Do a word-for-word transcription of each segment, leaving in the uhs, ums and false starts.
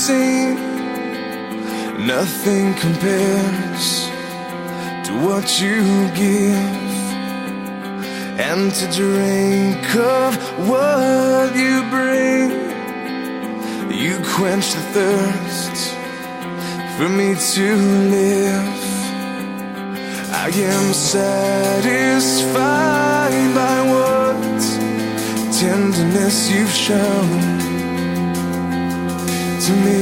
seen. Nothing compares to what you give, and to drink of what you bring. You quench the thirst for me to live. I am satisfied by what tenderness you've shown to me,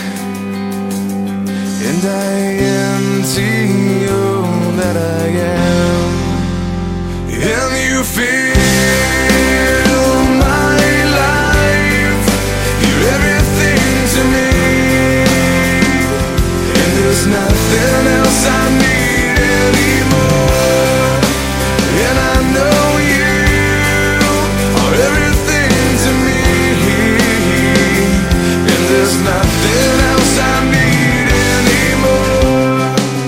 and I empty all that I am, and you fill my life. You're everything to me, and there's nothing else I need anymore. And I know you are everything to me, and there's nothing else I need anymore.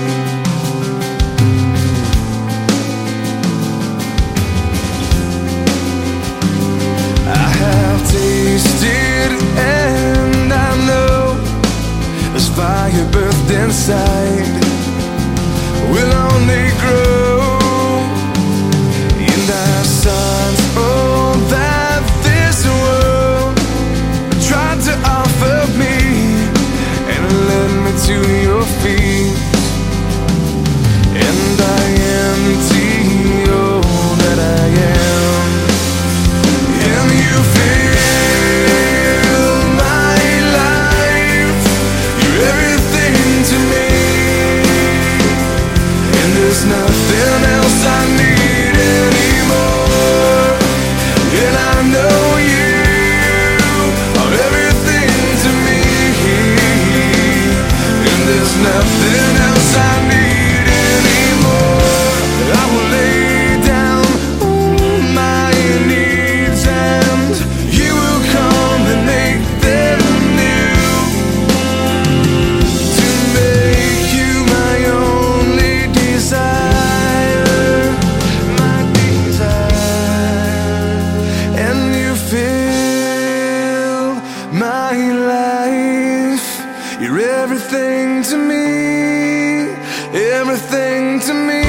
I have tasted and I know there's fire birthed inside will only grow, and I sought all that this world tried to offer me, and led me to your feet, and I empty all that I am, and you fill my life. You're everything to me, and there's nothing else I need anymore. And I know you are everything to me, and there's nothing else I need anymore. I will lay down all my needs, and you will come and make them new, to make you my only desire, my desire. And you fill my life. You're everything to me, everything to me.